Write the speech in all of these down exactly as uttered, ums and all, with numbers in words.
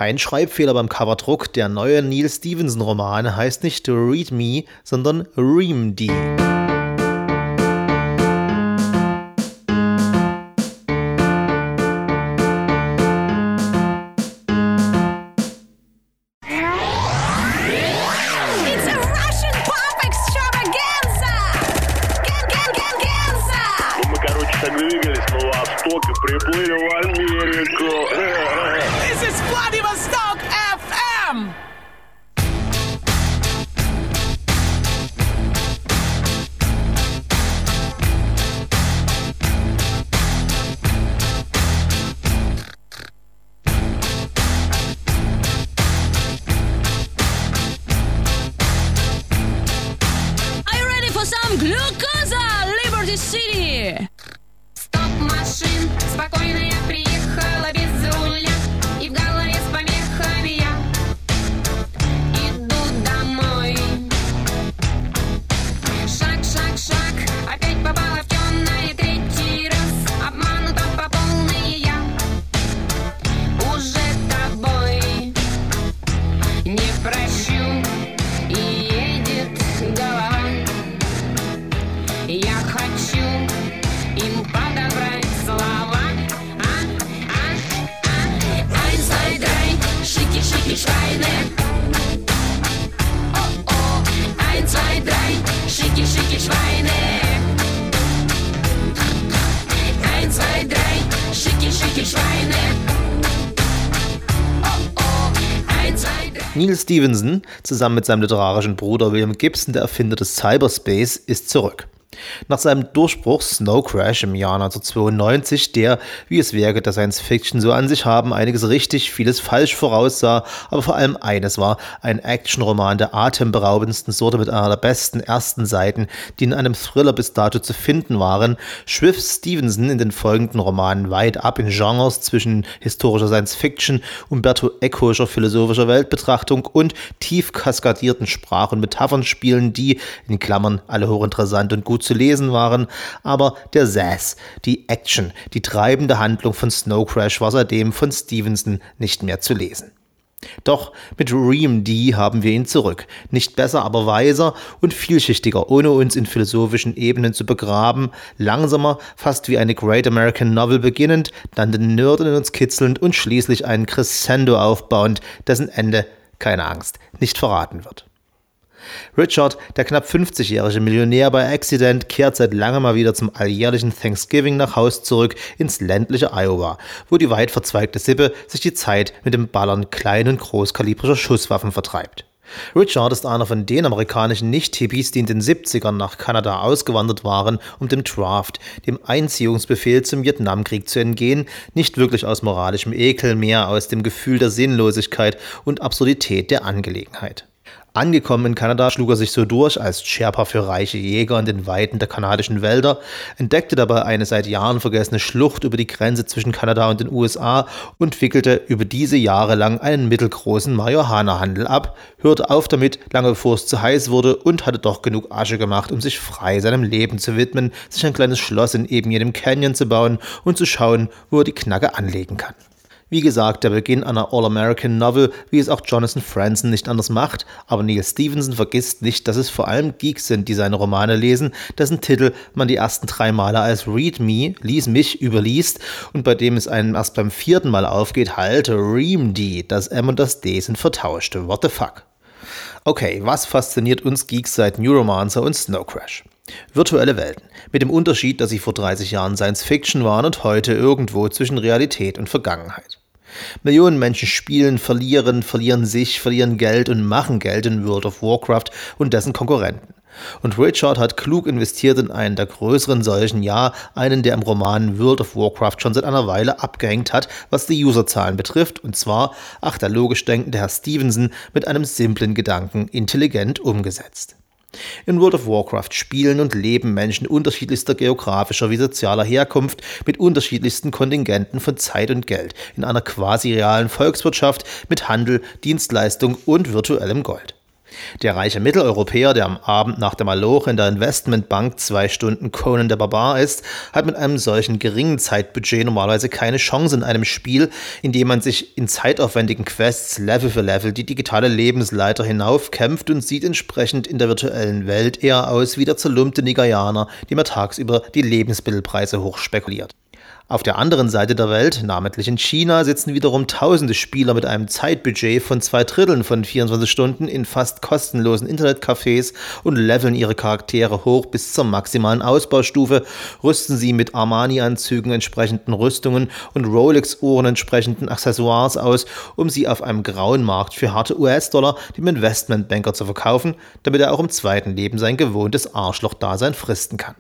Ein Schreibfehler beim Coverdruck. Der neue Neal Stephenson-Roman heißt nicht Read Me, sondern Ream D. Приплыли в Америку. This is Vladivostok эф эм. Are you ready for some glucose, Liberty City? Машин, спокойно я приехала без руля, и в голове с помехами я иду домой. Шаг, шаг, шаг, опять попала в темное третий раз, обманута по полной я уже тобой не прощу, и едет голова. Я хочу им подобрать слова. А, а, а. Ein, zwei, drei, schicki, schicki, Schweine. Oh, oh. Ein, zwei, drei, schicki, schicki, Schweine. Ein, zwei, drei, schicki, schicki, Schweine. Oh, oh. Ein, zwei, drei. Neal Stephenson, zusammen mit seinem literarischen Bruder William Gibson, der Erfinder des Cyberspace, ist zurück. Nach seinem Durchbruch Snow Crash im Jahr neunzehnhundertzweiundneunzig, der, wie es Werke der Science-Fiction so an sich haben, einiges richtig, vieles falsch voraussah, aber vor allem eines war, ein Actionroman der atemberaubendsten Sorte mit einer der besten ersten Seiten, die in einem Thriller bis dato zu finden waren, schwiff Stephenson in den folgenden Romanen weit ab in Genres zwischen historischer Science-Fiction, Umberto Ecoscher philosophischer Weltbetrachtung und tief kaskadierten Sprach- und Metaphernspielen, die, in Klammern, alle hochinteressant und gut zu lesen waren, aber der Sass, die Action, die treibende Handlung von Snow Crash war seitdem von Stephenson nicht mehr zu lesen. Doch mit Ream D haben wir ihn zurück. Nicht besser, aber weiser und vielschichtiger, ohne uns in philosophischen Ebenen zu begraben, langsamer, fast wie eine Great American Novel beginnend, dann den Nerd in uns kitzelnd und schließlich einen Crescendo aufbauend, dessen Ende, keine Angst, nicht verraten wird. Richard, der knapp fünfzigjährige Millionär bei Accident, kehrt seit langem mal wieder zum alljährlichen Thanksgiving nach Haus zurück ins ländliche Iowa, wo die weit verzweigte Sippe sich die Zeit mit dem Ballern klein- und großkalibrischer Schusswaffen vertreibt. Richard ist einer von den amerikanischen Nicht-Hippies, die in den siebzigern nach Kanada ausgewandert waren, um dem Draft, dem Einziehungsbefehl zum Vietnamkrieg zu entgehen, nicht wirklich aus moralischem Ekel, mehr aus dem Gefühl der Sinnlosigkeit und Absurdität der Angelegenheit. Angekommen in Kanada schlug er sich so durch als Sherpa für reiche Jäger in den Weiten der kanadischen Wälder, entdeckte dabei eine seit Jahren vergessene Schlucht über die Grenze zwischen Kanada und den U S A und wickelte über diese Jahre lang einen mittelgroßen Marihuana-Handel ab, hörte auf damit, lange bevor es zu heiß wurde, und hatte doch genug Asche gemacht, um sich frei seinem Leben zu widmen, sich ein kleines Schloss in eben jenem Canyon zu bauen und zu schauen, wo er die Knacke anlegen kann. Wie gesagt, der Beginn einer All-American-Novel, wie es auch Jonathan Franzen nicht anders macht, aber Neal Stephenson vergisst nicht, dass es vor allem Geeks sind, die seine Romane lesen, dessen Titel man die ersten drei Male als Read Me, lies mich, überliest und bei dem es einem erst beim vierten Mal aufgeht, halt, Ream D, das M und das D sind vertauscht, what the fuck. Okay, was fasziniert uns Geeks seit Neuromancer und Snow Crash? Virtuelle Welten, mit dem Unterschied, dass sie vor dreißig Jahren Science-Fiction waren und heute irgendwo zwischen Realität und Vergangenheit. Millionen Menschen spielen, verlieren, verlieren sich, verlieren Geld und machen Geld in World of Warcraft und dessen Konkurrenten. Und Richard hat klug investiert in einen der größeren solchen, ja, einen, der im Roman World of Warcraft schon seit einer Weile abgehängt hat, was die Userzahlen betrifft, und zwar, ach, der logisch denkende Herr Stephenson mit einem simplen Gedanken intelligent umgesetzt. In World of Warcraft spielen und leben Menschen unterschiedlichster geografischer wie sozialer Herkunft mit unterschiedlichsten Kontingenten von Zeit und Geld in einer quasi realen Volkswirtschaft mit Handel, Dienstleistung und virtuellem Gold. Der reiche Mitteleuropäer, der am Abend nach der Maloche in der Investmentbank zwei Stunden Conan der Barbar ist, hat mit einem solchen geringen Zeitbudget normalerweise keine Chance in einem Spiel, in dem man sich in zeitaufwendigen Quests Level für Level die digitale Lebensleiter hinaufkämpft und sieht entsprechend in der virtuellen Welt eher aus wie der zerlumpte Nigerianer, dem er tagsüber die Lebensmittelpreise hochspekuliert. Auf der anderen Seite der Welt, namentlich in China, sitzen wiederum tausende Spieler mit einem Zeitbudget von zwei Dritteln von vierundzwanzig Stunden in fast kostenlosen Internetcafés und leveln ihre Charaktere hoch bis zur maximalen Ausbaustufe, rüsten sie mit Armani-Anzügen entsprechenden Rüstungen und Rolex-Uhren entsprechenden Accessoires aus, um sie auf einem grauen Markt für harte U S-Dollar dem Investmentbanker zu verkaufen, damit er auch im zweiten Leben sein gewohntes Arschloch-Dasein fristen kann.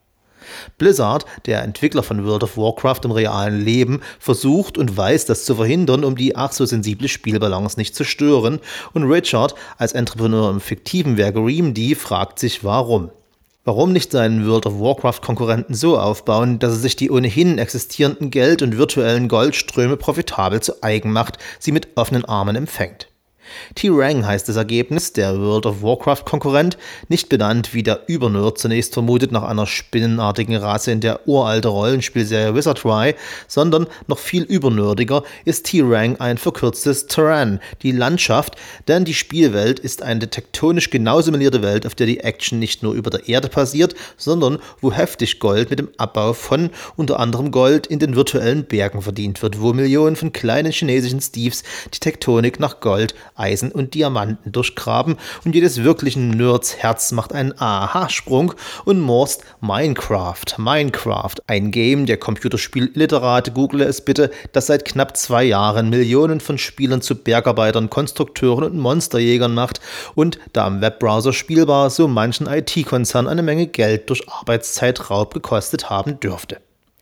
Blizzard, der Entwickler von World of Warcraft im realen Leben, versucht und weiß, das zu verhindern, um die ach so sensible Spielbalance nicht zu stören, und Richard als Entrepreneur im fiktiven Werk ReamD fragt sich, warum. Warum nicht seinen World of Warcraft-Konkurrenten so aufbauen, dass er sich die ohnehin existierenden Geld- und virtuellen Goldströme profitabel zu eigen macht, sie mit offenen Armen empfängt? T-Rang heißt das Ergebnis, der World of Warcraft-Konkurrent, nicht benannt wie der Übernerd zunächst vermutet nach einer spinnenartigen Rasse in der uralten Rollenspielserie Wizardry, sondern noch viel übernerdiger ist T-Rang ein verkürztes Terran, die Landschaft, denn die Spielwelt ist eine tektonisch genau simulierte Welt, auf der die Action nicht nur über der Erde passiert, sondern wo heftig Gold mit dem Abbau von unter anderem Gold in den virtuellen Bergen verdient wird, wo Millionen von kleinen chinesischen Steves die Tektonik nach Gold, Eisen und Diamanten durchgraben und jedes wirklichen Nerds Herz macht einen Aha-Sprung und morst Minecraft. Minecraft, ein Game der Computerspiel-Literate, google es bitte, das seit knapp zwei Jahren Millionen von Spielern zu Bergarbeitern, Konstrukteuren und Monsterjägern macht und, da am Webbrowser spielbar, so manchen I T-Konzern eine Menge Geld durch Arbeitszeitraub gekostet haben dürfte.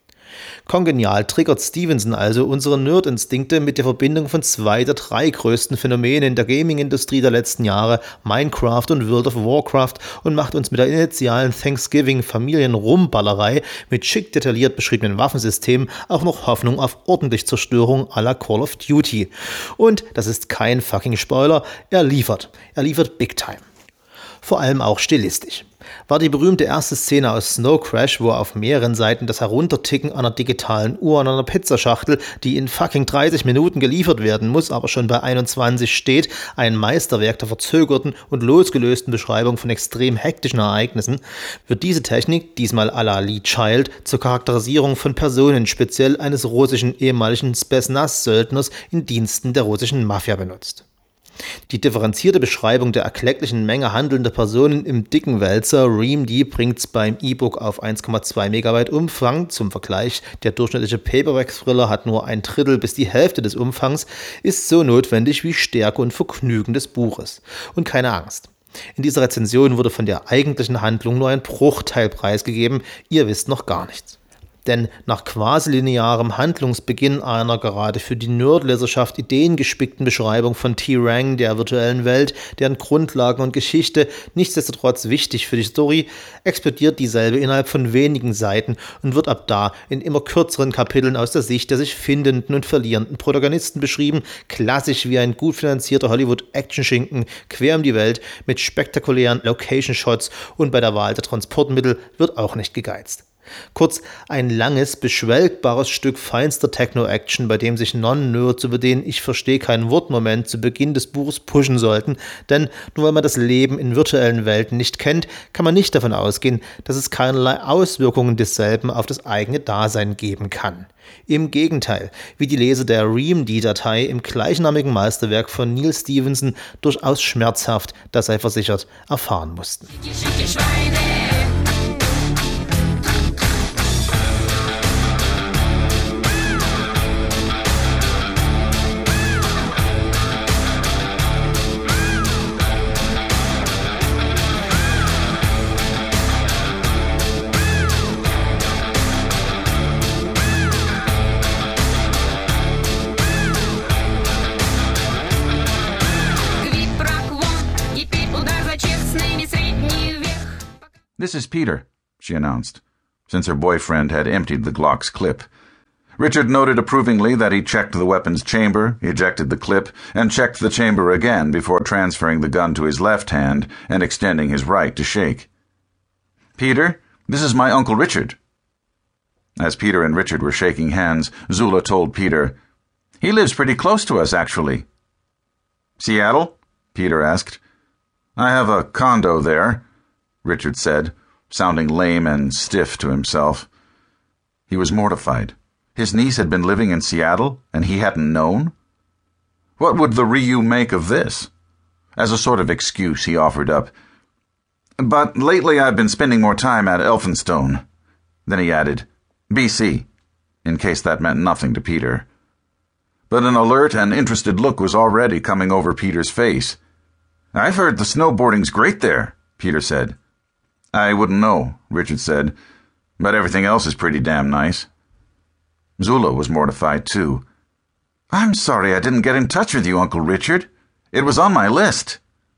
Kongenial triggert Stevenson also unsere Nerd-Instinkte mit der Verbindung von zwei der drei größten Phänomene in der Gaming-Industrie der letzten Jahre, Minecraft und World of Warcraft, und macht uns mit der initialen Thanksgiving-Familienrumballerei mit schick detailliert beschriebenen Waffensystemen auch noch Hoffnung auf ordentlich Zerstörung à la Call of Duty. Und, das ist kein fucking Spoiler, er liefert. Er liefert Big Time. Vor allem auch stilistisch. War die berühmte erste Szene aus Snow Crash, wo auf mehreren Seiten das Herunterticken einer digitalen Uhr an einer Pizzaschachtel, die in fucking dreißig Minuten geliefert werden muss, aber schon bei einundzwanzig steht, ein Meisterwerk der verzögerten und losgelösten Beschreibung von extrem hektischen Ereignissen, wird diese Technik, diesmal à la Lee Child, zur Charakterisierung von Personen, speziell eines russischen ehemaligen Spetsnaz-Söldners in Diensten der russischen Mafia benutzt. Die differenzierte Beschreibung der erklecklichen Menge handelnder Personen im dicken Wälzer ReamD bringt's beim E-Book auf eins Komma zwei Megabyte Umfang. Zum Vergleich, der durchschnittliche Paperback-Thriller hat nur ein Drittel bis die Hälfte des Umfangs, ist so notwendig wie Stärke und Vergnügen des Buches. Und keine Angst. In dieser Rezension wurde von der eigentlichen Handlung nur ein Bruchteil preisgegeben, ihr wisst noch gar nichts. Denn nach quasi linearem Handlungsbeginn einer gerade für die Nerdleserschaft ideengespickten Beschreibung von T-Rang, der virtuellen Welt, deren Grundlagen und Geschichte nichtsdestotrotz wichtig für die Story, explodiert dieselbe innerhalb von wenigen Seiten und wird ab da in immer kürzeren Kapiteln aus der Sicht der sich findenden und verlierenden Protagonisten beschrieben, klassisch wie ein gut finanzierter Hollywood-Action-Schinken, quer um die Welt, mit spektakulären Location-Shots, und bei der Wahl der Transportmittel wird auch nicht gegeizt. Kurz, ein langes, beschwelgbares Stück feinster Techno-Action, bei dem sich Non-Nerds über den Ich verstehe kein Wort-Moment zu Beginn des Buches pushen sollten, denn nur weil man das Leben in virtuellen Welten nicht kennt, kann man nicht davon ausgehen, dass es keinerlei Auswirkungen desselben auf das eigene Dasein geben kann. Im Gegenteil, wie die Leser der ReamD-Datei im gleichnamigen Meisterwerk von Neil Stephenson durchaus schmerzhaft, das sei versichert, erfahren mussten. "This is Peter," she announced, since her boyfriend had emptied the Glock's clip. Richard noted approvingly that he checked the weapon's chamber, ejected the clip, and checked the chamber again before transferring the gun to his left hand and extending his right to shake. "Peter, this is my Uncle Richard." As Peter and Richard were shaking hands, Zula told Peter, "He lives pretty close to us, actually." "Seattle?" Peter asked. "I have a condo there," Richard said, sounding lame and stiff to himself. He was mortified. His niece had been living in Seattle, and he hadn't known? What would the Ryu make of this? As a sort of excuse, he offered up, "But lately I've been spending more time at Elphinstone." Then he added, "B C, in case that meant nothing to Peter. But an alert and interested look was already coming over Peter's face. "I've heard the snowboarding's great there," Peter said. "I wouldn't know," Richard said, "but everything else is pretty damn nice." Zula was mortified, too. "I'm sorry I didn't get in touch with you, Uncle Richard. It was on my list."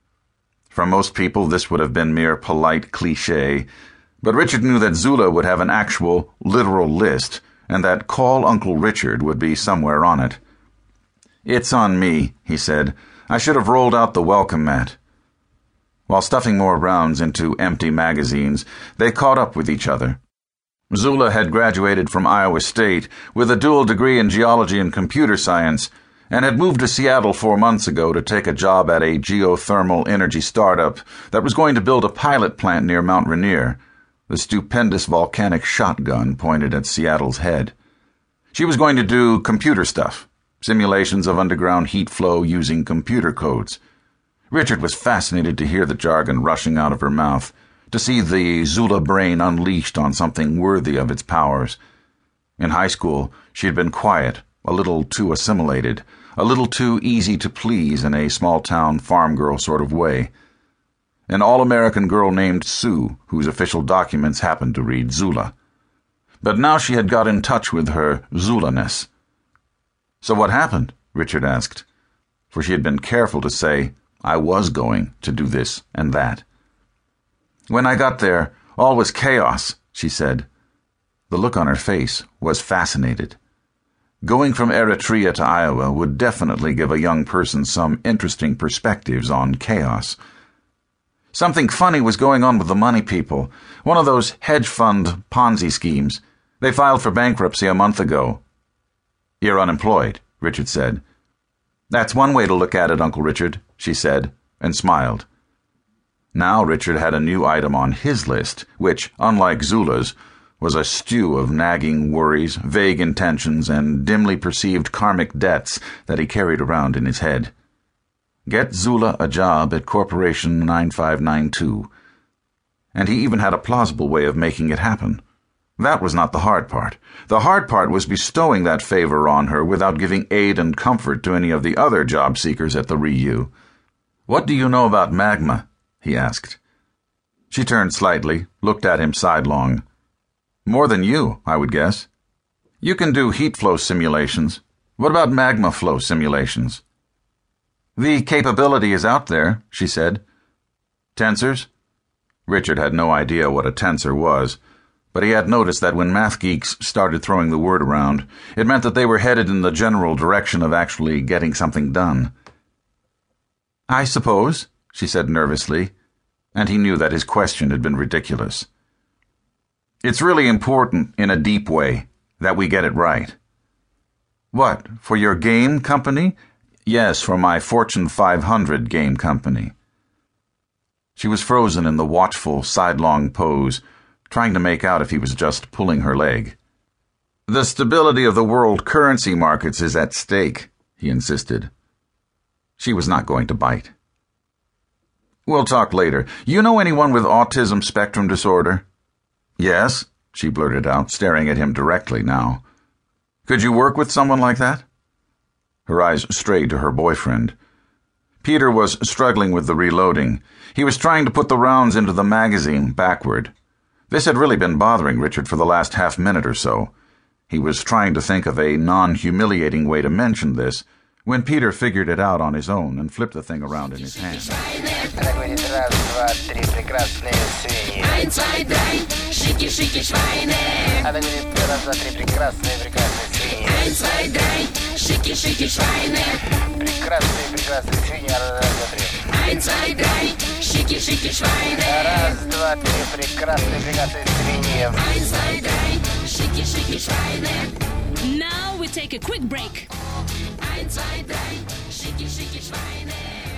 For most people, this would have been mere polite cliché, but Richard knew that Zula would have an actual, literal list, and that Call Uncle Richard would be somewhere on it. "It's on me," he said. "I should have rolled out the welcome mat." While stuffing more rounds into empty magazines, they caught up with each other. Zula had graduated from Iowa State with a dual degree in geology and computer science, and had moved to Seattle four months ago to take a job at a geothermal energy startup that was going to build a pilot plant near Mount Rainier, the stupendous volcanic shotgun pointed at Seattle's head. She was going to do computer stuff, simulations of underground heat flow using computer codes. Richard was fascinated to hear the jargon rushing out of her mouth, to see the Zula brain unleashed on something worthy of its powers. In high school, she had been quiet, a little too assimilated, a little too easy to please in a small-town farm girl sort of way. An all-American girl named Sue, whose official documents happened to read Zula. But now she had got in touch with her Zula-ness. "So what happened?" Richard asked, for she had been careful to say, "I was going to do this and that." "When I got there, all was chaos," she said. The look on her face was fascinated. Going from Eritrea to Iowa would definitely give a young person some interesting perspectives on chaos. "Something funny was going on with the money people, one of those hedge fund Ponzi schemes. They filed for bankruptcy a month ago." "You're unemployed," Richard said. "That's one way to look at it, Uncle Richard," she said, and smiled. Now Richard had a new item on his list, which, unlike Zula's, was a stew of nagging worries, vague intentions, and dimly perceived karmic debts that he carried around in his head. Get Zula a job at Corporation nine five nine two. And he even had a plausible way of making it happen. That was not the hard part. The hard part was bestowing that favor on her without giving aid and comfort to any of the other job seekers at the Ryu. "What do you know about magma?" he asked. She turned slightly, looked at him sidelong. "More than you, I would guess. You can do heat flow simulations. What about magma flow simulations?" "The capability is out there," she said. "Tensors?" Richard had no idea what a tensor was, but he had noticed that when math geeks started throwing the word around, it meant that they were headed in the general direction of actually getting something done. "I suppose," she said nervously, and he knew that his question had been ridiculous. "It's really important, in a deep way, that we get it right." "What, for your game company?" "Yes, for my Fortune five hundred game company." She was frozen in the watchful, sidelong pose, trying to make out if he was just pulling her leg. "The stability of the world currency markets is at stake," he insisted. She was not going to bite. "We'll talk later. You know anyone with autism spectrum disorder?" "Yes," she blurted out, staring at him directly now. "Could you work with someone like that?" Her eyes strayed to her boyfriend. Peter was struggling with the reloading. He was trying to put the rounds into the magazine backward. This had really been bothering Richard for the last half minute or so. He was trying to think of a non-humiliating way to mention this, when Peter figured it out on his own and flipped the thing around in his hand. Ein, zwei, drei, schicki, schicki Schweine. Она говорит, раз, два, три, прекрасные, прекрасные свиньи. Eins, zwei, drei, Schicki, Schicki, Schweine. Прекрасные, прекрасные свиньи. Раз, два, три. Eins, zwei, drei, Schicki, Schicki, Schweine. Раз, два, три. Прекрасные, прекрасные свиньи. Eins, zwei, drei, Schicki, Schicki, Schweine. Now we take a quick break. Eins, zwei, drei, Schicki, Schicki, Schweine.